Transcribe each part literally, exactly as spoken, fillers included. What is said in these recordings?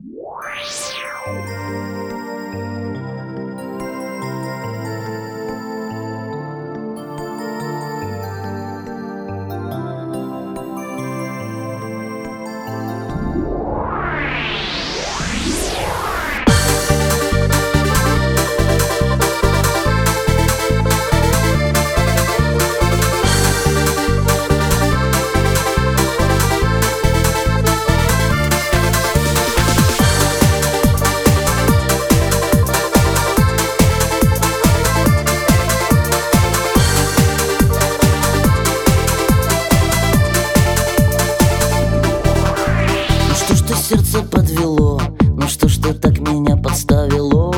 Сердце подвело, ну что ж ты так меня подставило?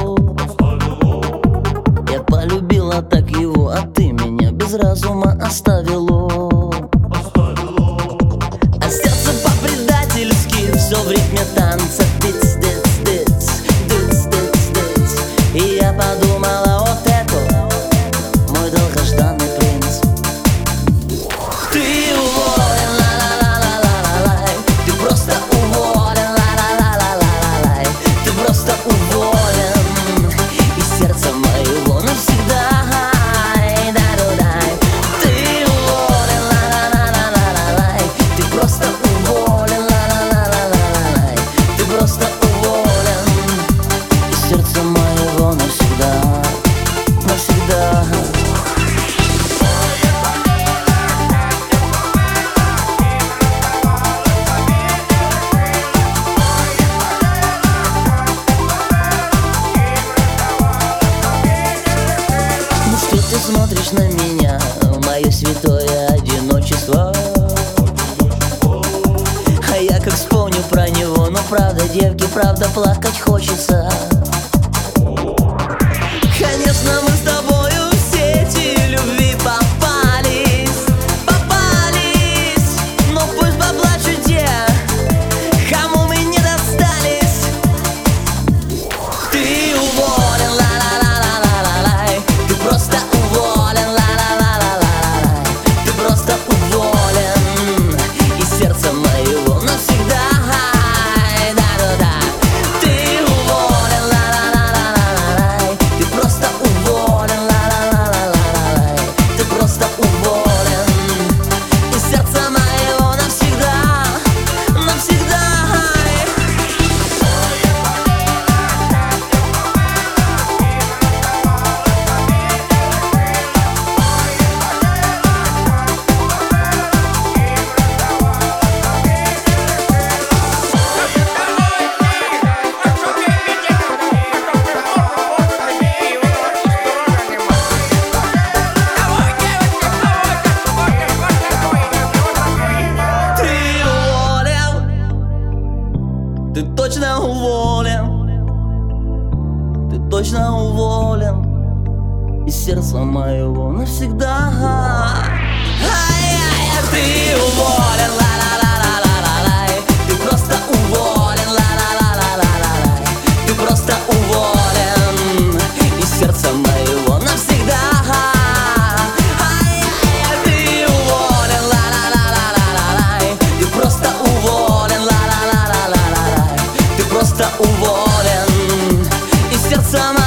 Я полюбила так его, а ты меня без разума оставило. А сердце по-предательски все в ритме танца тыц, тыц, тыц, тыц, тыц, тыц. И я подумала, вот это мой долгожданный принц. Ты уволен, ла-ла-ла-ла-ла-ла-лай. Ты просто уволен, ла-ла-ла-ла-ла-лай. Ты просто уволен из сердца моего навсегда. Дай-дай-дай. Ты уволен, ла-ла-ла-ла-ла-лай. Ты просто уволен, ла-ла-ла-ла-ла-лай. Ты просто уволен из сердца моего навсегда, навсегда. Ты смотришь на меня, мое святое одиночество. А я как вспомню про него, ну правда, девки, правда, плакать хочется. Конечно, мы с тобою в сети любви попались, попались. Но пусть поплачут те, кому мы не достались. Ты уволен, ла-ла-ла-ла-ла-лай. Ты просто уволен, ла-ла-ла-ла-ла-лай. Ты просто уволен из сердца моего навсегда. Да-да-да. Ты уволен, ла-ла-ла-ла-ла-лай. Ты просто уволен, ла-ла-ла-ла-ла-лай. Ты просто уволен из сердца моего навсегда, навсегда. Ты точно уволен, ты точно уволен из сердца моего навсегда. Ай-яй, ты уволен, ла-ла-ла-ла-ла-лай. Ты просто уволен, ла-ла-ла-ла-ла-лай. Ты просто уволен из сердца моего навсегда. Ай-яй, ты уволен, ла-ла-ла-ла-ла-лай. Ты просто уволен, ла-ла-ла-ла-ла-лай. Ты просто уволен из сердца моего.